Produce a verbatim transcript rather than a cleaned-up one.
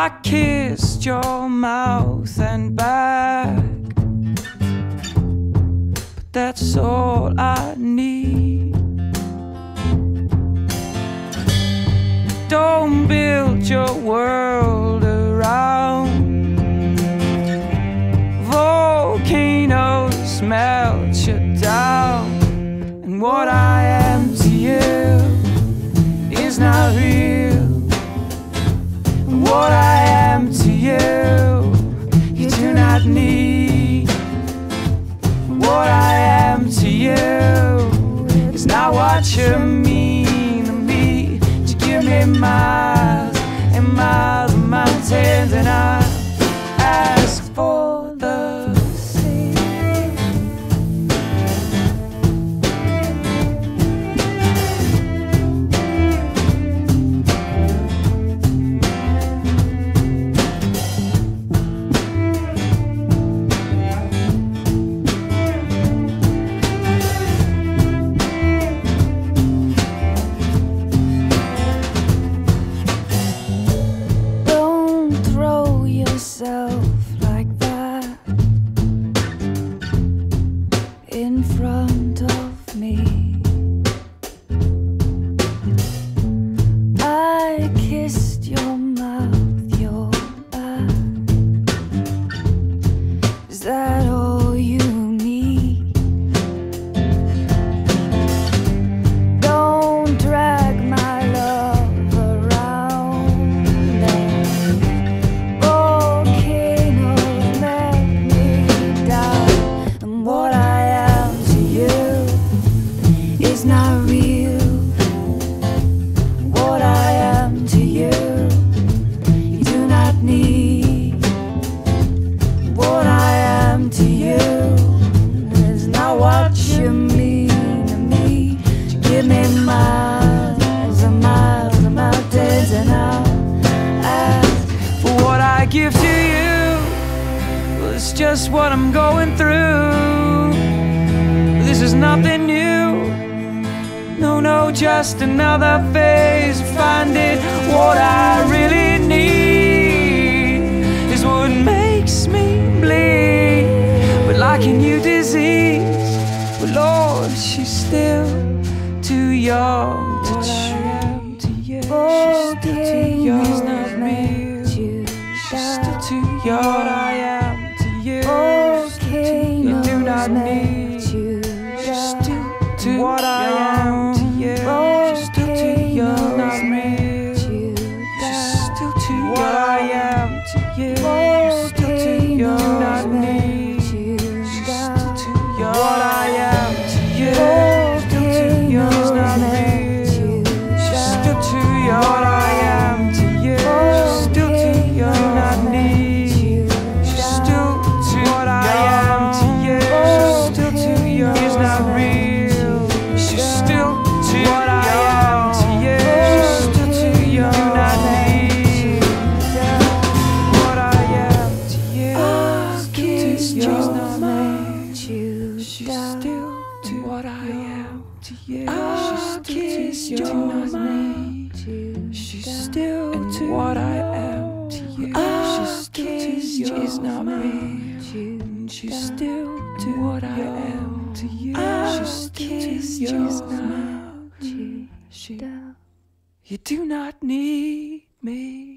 I kissed your mouth and back, but that's all I need. Don't build your world around volcanoes, melt you down. And what I am to you is not real. And what I am to you, you do not need. What I am to you is not what you mean to me. To give me miles and miles of mountains, and I ask for the sea. Like that in front of me. I kissed your mouth, your back. Is that all you need? Don't drag my love around and not real. What I am to you, you do not need. What I am to you is not what you mean to me. You give me miles and miles of mountains, and I'll ask for what I give to you. Well, it's just what I'm going through. This is nothing new. No, no, just another phase of finding what I really need is what makes me bleed. But like a new disease, well, Lord, she's still too young to treat. She's still too young. It's not real. She's still too young. What I am to you, you do not need. She's still too what I am. She's still too young, not real. She's still too young. What I am to you, still too young, not need. She's still too young. What I am to you, still too young, not real. She's still too young. What I am to you, still too young, not need. She's still too what I am to you, still too young, is not real. She's still what I am to you, still too young, do not need. What I am to you, still too young, not need. She's still too what I am to you, she's still too young, not need. She's still too what I am to you, she's still too young, not need. She's still too what I am to you, she's still too young, not. She, you do not need me.